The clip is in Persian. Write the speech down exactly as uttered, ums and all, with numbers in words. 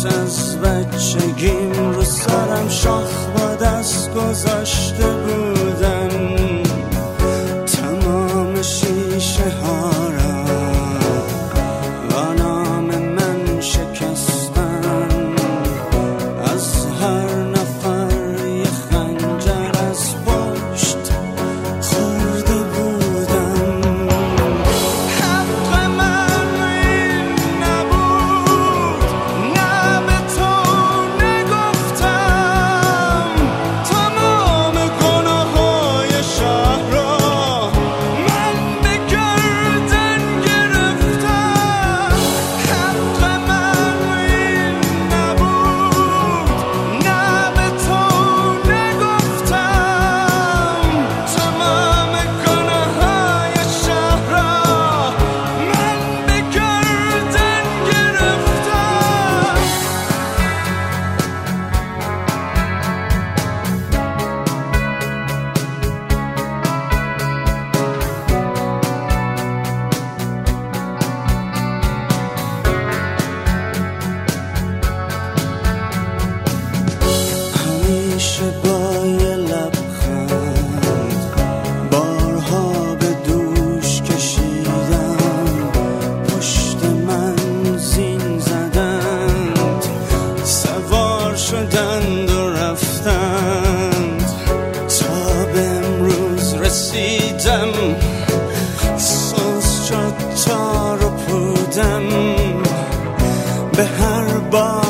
از بچگیم رو سرم شاخ با دست گذاشته بودن، تمام شیشه ها را با نام من شکستن. از هر نفر یه خنجر از پشت خورده بودم. حق من این نبود، نه به تو نگفتم. تمام گناه‌های شهر را من به گردن گرفتم. حق من این نبود، نه به تو نگفتم. تمام گناه‌های شهر را من به گردن گرفتم. همیشه با یه لبخند بارها به دوش کشیدم، پشت من زین زدند، سوار شدند و رفتند تا به امروز رسیدم. سوز شد تار و پودم به هر بار